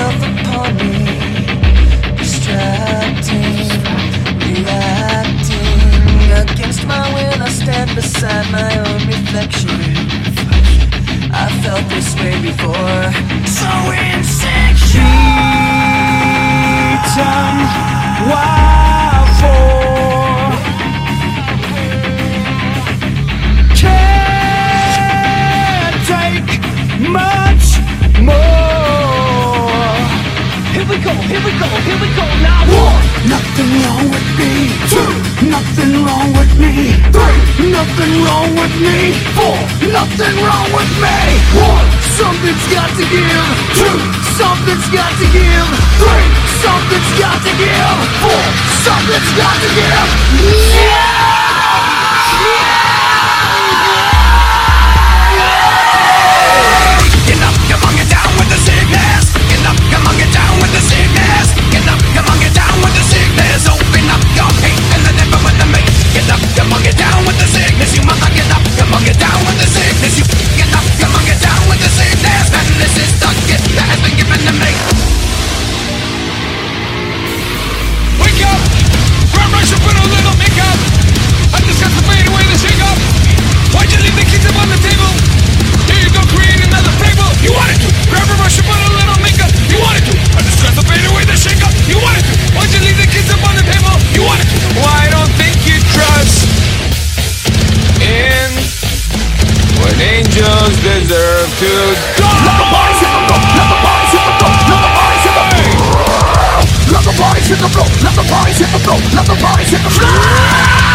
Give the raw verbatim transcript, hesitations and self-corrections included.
yourself upon me, distracting, reacting. Against my will, I stand beside my own reflection. I felt this way before, so insecure. Beaten, why for? Can't take much more. Here we go, here we go, here we go now. One, nothing wrong with me. Two, nothing wrong with me. Three, nothing wrong with me. Four, nothing wrong with me. One, something's got to give. Two, something's got to give. Three, something's got to give. Four, something's got to give. Yeah! Get up, come on, get down with the sickness. Get up, come on, get down with the sickness. Get up, come on, get down with the sickness. Open up your hate and let it with the mate. Get up, come on, get down with the sickness. You must get up, come on, get down with the sickness. You get up, come on, get down with the sickness. And this is the gift that has been given to me. Wake up! Grab rush and put a little makeup. I just got to fade away the shake up. Why'd you leave the kids up on the table? Here you go, create another fable. You wanted to grab a brush and put a little makeup. You wanted to. I just got to fade away the shake up. You wanted to. Why'd you leave the kids up on the table? You wanted to. Well, I don't think you trust in what angels deserve to die. Let the bodies hit the floor. Let the bodies hit the floor. Let the bodies hit the floor. Let the bodies hit the floor. Let the bodies hit the floor. Let the bodies hit the floor.